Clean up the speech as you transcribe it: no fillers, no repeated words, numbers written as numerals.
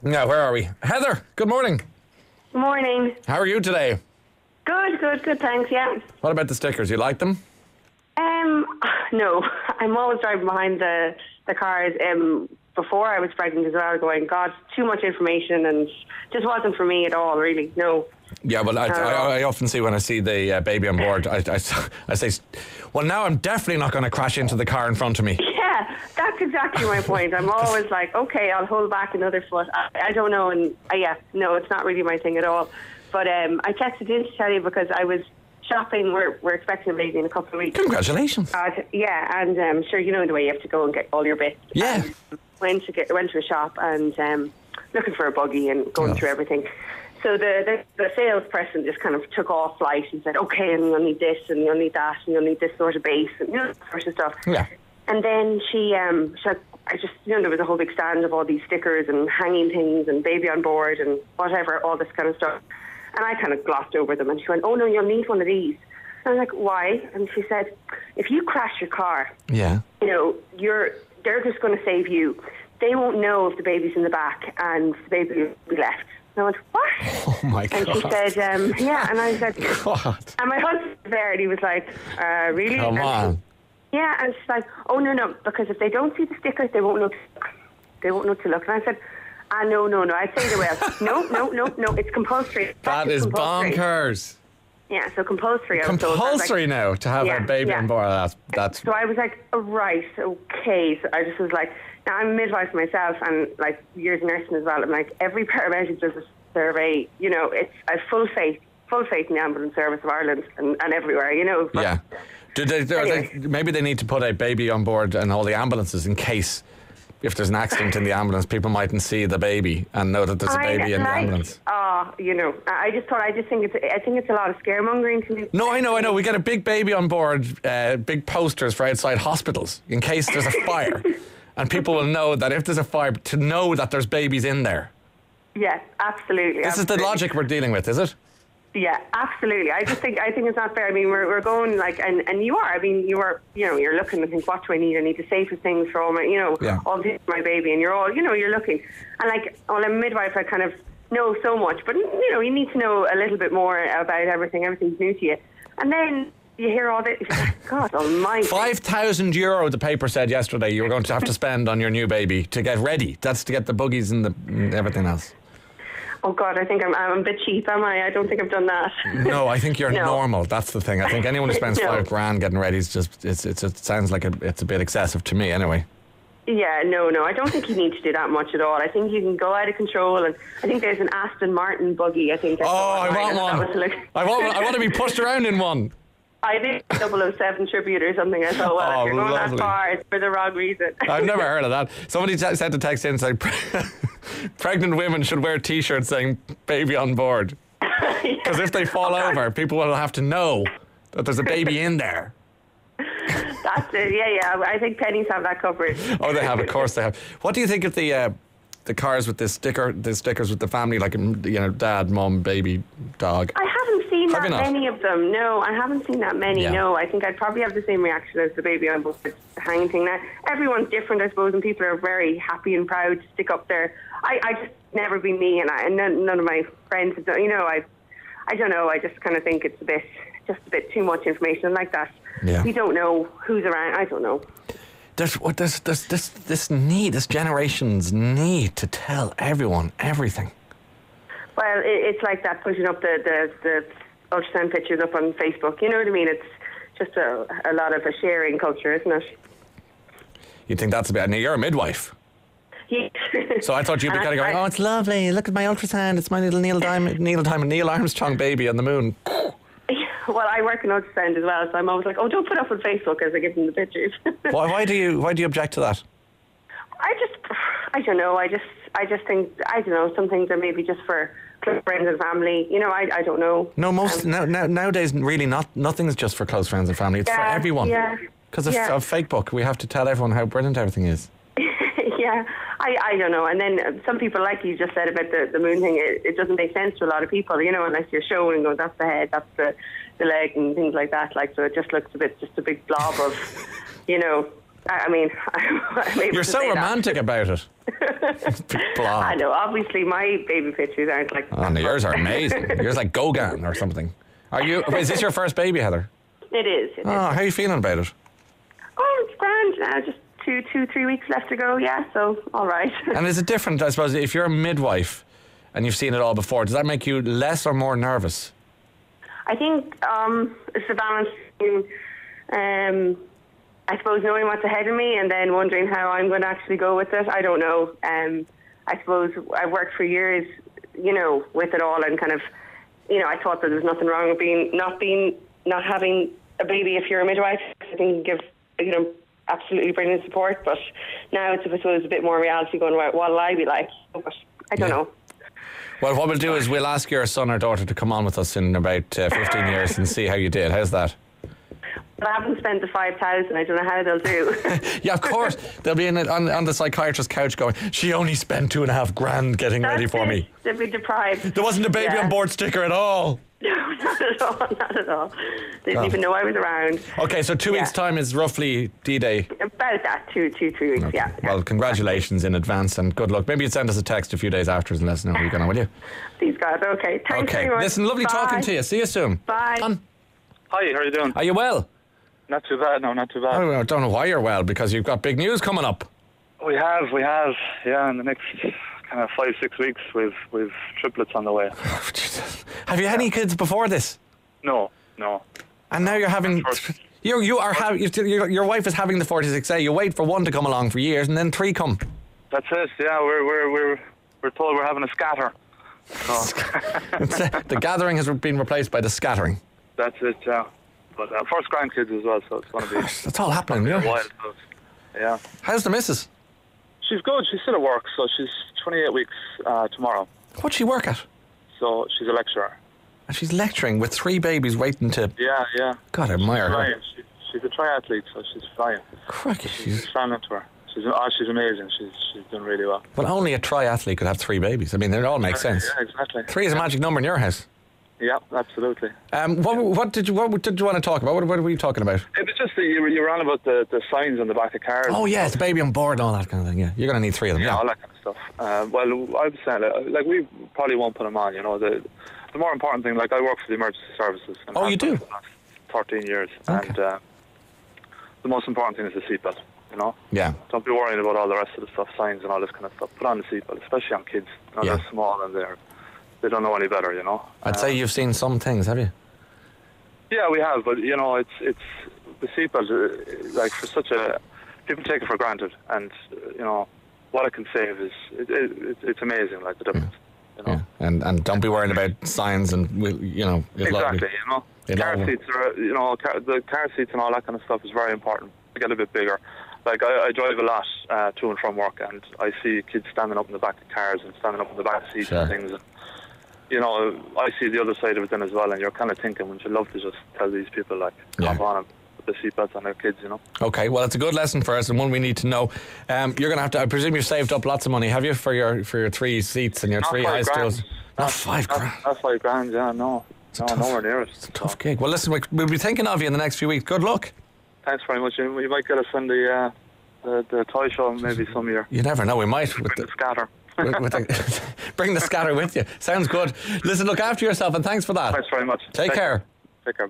Now, where are we? Heather, good morning. Morning. How are you today? Good, thanks, yeah. What about the stickers? You like them? No, I'm always driving behind the cars. Before I was pregnant as well, going, God, too much information, and just wasn't for me at all, really, no. Yeah, well, I often see when I see the baby on board, I say, well, now I'm definitely not going to crash into the car in front of me. Yeah, that's exactly my point. I'm always like, okay, I'll hold back another foot. I don't know, and no, it's not really my thing at all. But I texted in to tell you because I was shopping. We're expecting a baby in a couple of weeks. Congratulations. And sure, you know the way you have to go and get all your bits. Yeah. Went to a shop and looking for a buggy and going through everything. So the salesperson just kind of took off flight and said, okay, and you'll need this and you'll need that and you'll need this sort of base and that sort of stuff. Yeah. And then she said, there was a whole big stand of all these stickers and hanging things and baby on board and whatever, all this kind of stuff. And I kind of glossed over them and she went, oh no, you'll need one of these. And I was like, why? And she said, if you crash your car, yeah, they're just going to save you. They won't know if the baby's in the back and the baby will be left. And I went, what? Oh my God. And she said, yeah. And I said, God. And my husband was there and he was like, really? Come on. Yeah, and she's like, oh no, because if they don't see the stickers, they won't know to look. They won't know to look. And I said, no, I'd say they will. No, it's compulsory. That is bonkers. Yeah, so compulsory. Compulsory now to have a baby on board. That's. So I was like, oh, right, okay. So I just was like, now I'm a midwife myself and like years of nursing as well. I'm like, every paramedic does a survey. It's I have full faith in the ambulance service of Ireland and everywhere. But, yeah. Maybe they need to put a baby on board and all the ambulances in case. If there's an accident in the ambulance, people mightn't see the baby and know that there's a baby in the ambulance. I think it's a lot of scaremongering to me. No, I know. We get a big baby on board, big posters for outside hospitals in case there's a fire. And people will know that if there's a fire, to know that there's babies in there. Yes, absolutely. This is the logic we're dealing with, is it? Yeah, absolutely. I think it's not fair. I mean, we're going like, and you are. I mean, you're looking and think, what do I need? I need the safest things for all my, all this for my baby, and you're all, you're looking. And like, well, I'm a midwife. I kind of know so much, but you need to know a little bit more about everything. Everything's new to you, and then you hear all this. God Almighty! €5,000. The paper said yesterday you were going to have to spend on your new baby to get ready. That's to get the buggies and everything else. Oh God, I think I'm a bit cheap, am I? I don't think I've done that. No, I think you're normal. That's the thing. I think anyone who spends $5,000 getting ready is just it sounds like it's a bit excessive to me anyway. Yeah, no, I don't think you need to do that much at all. I think you can go out of control, and I think there's an Aston Martin buggy. I think. I want one. I want to be pushed around in one. I think 007 tribute or something. I thought, well, if you're going that far, it's for the wrong reason. I've never heard of that. Somebody sent a text in saying pregnant women should wear T-shirts saying "baby on board," because if they fall over, people will have to know that there's a baby in there. That's it. Yeah. I think pennies have that covered. Oh, they have. Of course, they have. What do you think of the cars with the stickers with the family, like dad, mum, baby, dog? I haven't seen that many of them. No, I haven't seen that many. Yeah. No, I think I'd probably have the same reaction as the baby on board hanging thing. Now, everyone's different, I suppose, and people are very happy and proud to stick up there. I just never been me, and none of my friends have done. I don't know. I just kind of think it's a bit too much information like that. Yeah. You don't know who's around. I don't know. There's this generation's need to tell everyone everything. Well, it's like that, putting up the ultrasound pictures up on Facebook. You know what I mean? It's just a lot of a sharing culture, isn't it? You think that's about? Now you're a midwife. Yeah. So I thought you'd be kind of going, oh, it's lovely. Look at my ultrasound. It's my little Neil Armstrong baby on the moon. Well, I work in ultrasound as well, so I'm always like, oh, don't put up on Facebook as I give them the pictures. Why do you object to that? I don't know. I just think, I don't know, some things are maybe just for close friends and family. I don't know. No, nowadays really nothing's just for close friends and family. It's for everyone. Yeah. Because of Facebook, we have to tell everyone how brilliant everything is. Yeah, I don't know. And then some people, like you just said about the moon thing, it doesn't make sense to a lot of people, unless you're showing, going, that's the head, that's the leg and things like that. So it just looks just a big blob of, I mean, you're so romantic about it. I know. Obviously, my baby pictures aren't like. Oh, no, yours are amazing. Yours like Gauguin or something. Is this your first baby, Heather? It is. It is. How are you feeling about it? Oh, it's grand now. Just 3 weeks left to go. Yeah, so all right. And is it different? I suppose if you're a midwife and you've seen it all before, does that make you less or more nervous? I think it's a balance between, I suppose, knowing what's ahead of me and then wondering how I'm going to actually go with it. I don't know. I suppose I've worked for years, with it all, and kind of, I thought that there was nothing wrong with not having a baby if you're a midwife. I think you give, absolutely brilliant support. But now it's, I suppose, a bit more reality going, what'll I be like? But I don't know. Well, what we'll do is we'll ask your son or daughter to come on with us in about 15 years and see how you did. How's that? But I haven't spent the 5,000. I don't know how they'll do. Yeah, of course. They'll be on the psychiatrist's couch going, she only spent $2,500 getting ready for me. They'll be deprived. There wasn't a baby on board sticker at all. No, not at all. Not at all. They didn't even know I was around. Okay, so 2 weeks' time is roughly D-Day. About that, 3 weeks, okay. yeah. Well, congratulations in advance and good luck. Maybe you'd send us a text a few days after and let us know how you're going on, will you? Please, God. Okay, thanks very much. Listen, lovely talking to you. See you soon. Bye. Hi, how are you doing? Are you well? Not too bad, no, not too bad. I don't know why you're well, because you've got big news coming up. We have, yeah, in the next kind of 5-6 weeks, we've triplets on the way. Oh, Jesus. Have you had any kids before this? No. And now you're having... Your wife is having the 46A. You wait for one to come along for years, and then 3 come. That's it. Yeah, we're told we're having a scatter. So. The gathering has been replaced by the scattering. That's it. Yeah, but first grandkids as well. So it's going to be. That's all happening. Yeah. Wild, yeah. How's the missus? She's good. She's still at work, so she's 28 weeks tomorrow. What'd she work at? So she's a lecturer. And she's lecturing with 3 babies waiting to... Yeah. God, I admire her. She's a triathlete, so she's flying. Crikey. She's flying into her. She's amazing. She's doing really well. Well, only a triathlete could have 3 babies. I mean, it all makes sense. Yeah, exactly. 3 is a magic number in your house. Yeah, absolutely. What did you want to talk about? What were you talking about? It was just that you were on about the signs on the back of cars. Oh, yeah, it's baby on board and all that kind of thing. Yeah, you're going to need 3 of them. Yeah, all that kind of stuff. Well, I was saying, like, we probably won't put them on, The more important thing, like, I work for the emergency services. And you do? For the last 13 years. Okay. And the most important thing is the seatbelt, Yeah. Don't be worrying about all the rest of the stuff, signs and all this kind of stuff. Put on the seatbelt, especially on kids. They're small and they don't know any better, I'd say you've seen some things, have you? Yeah, we have, but, it's the seatbelt, like, for such a... People take it for granted, and, what it can save is... It's amazing, like, the difference. Yeah, and don't be worrying about signs and exactly. Car seats are the car seats and all that kind of stuff is very important. To get a bit bigger. Like I drive a lot to and from work, and I see kids standing up in the back of cars and standing up in the back seats and things. And, I see the other side of it then as well, and you're kind of thinking, wouldn't you love to just tell these people come on and put the seatbelts on their kids, Okay, well, it's a good lesson for us and one we need to know. You're going to have to, I presume you've saved up lots of money, have you, for your 3 seats and your 3 high stools? Not $5,000. Not $5,000, yeah, no. Nowhere near it. It's a tough gig. Well, listen, we'll be thinking of you in the next few weeks. Good luck. Thanks very much. You might get us on the toy show maybe some year. You never know, we might. With the scatter. Bring the scatter with you. Sounds good. Listen, look after yourself and thanks for that. Thanks very much. Take care.